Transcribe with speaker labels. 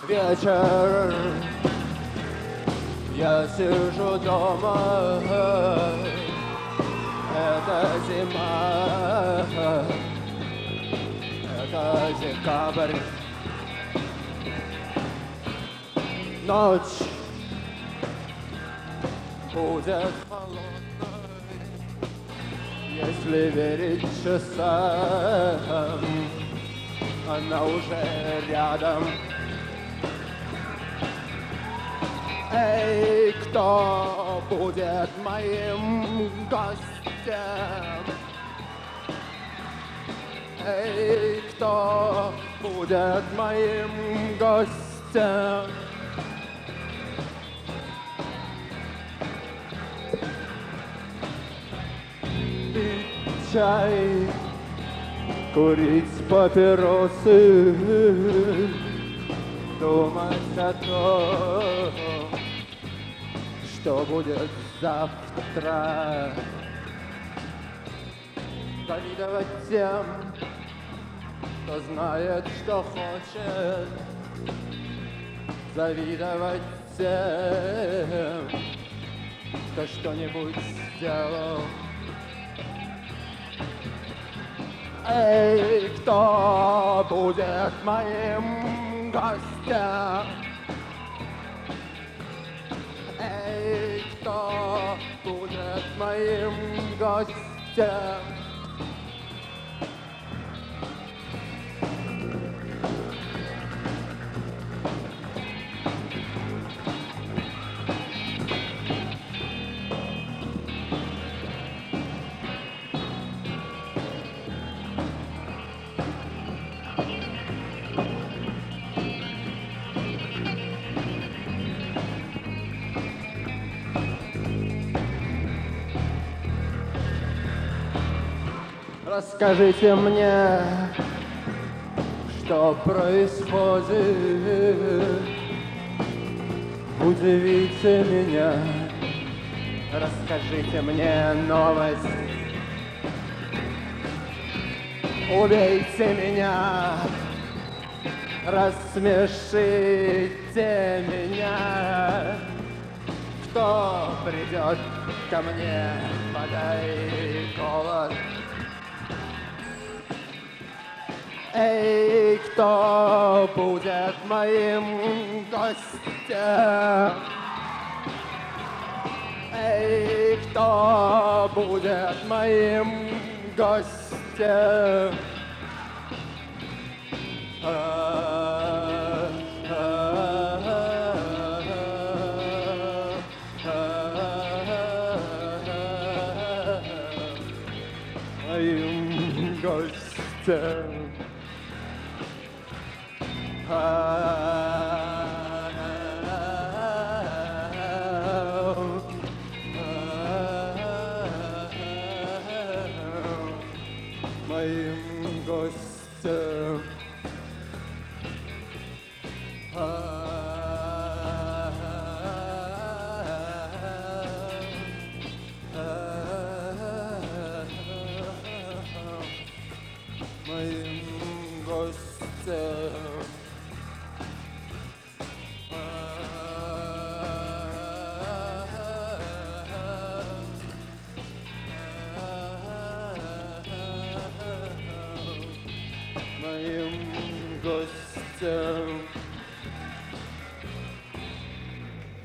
Speaker 1: вечер, я сижу дома, это зима, это декабрь, ночь будет холодной, если верить часам, она уже рядом. Эй, кто будет моим гостем? Эй, кто будет моим гостем? Пить чай, курить папиросы, думать о том, что будет завтра. Завидовать тем, кто знает, что хочет. Завидовать тем, кто что-нибудь сделал. Эй, кто будет моим гостем? Эй, кто будет моим гостем? Расскажите мне, что происходит. Удивите меня, расскажите мне новость. Убейте меня, рассмешите меня. Кто придет ко мне, подай голос. Эй, кто будет моим гостем? Эй, кто будет моим гостем? Моим гостем. Моим гостем. Моим гостем. Моим гостем.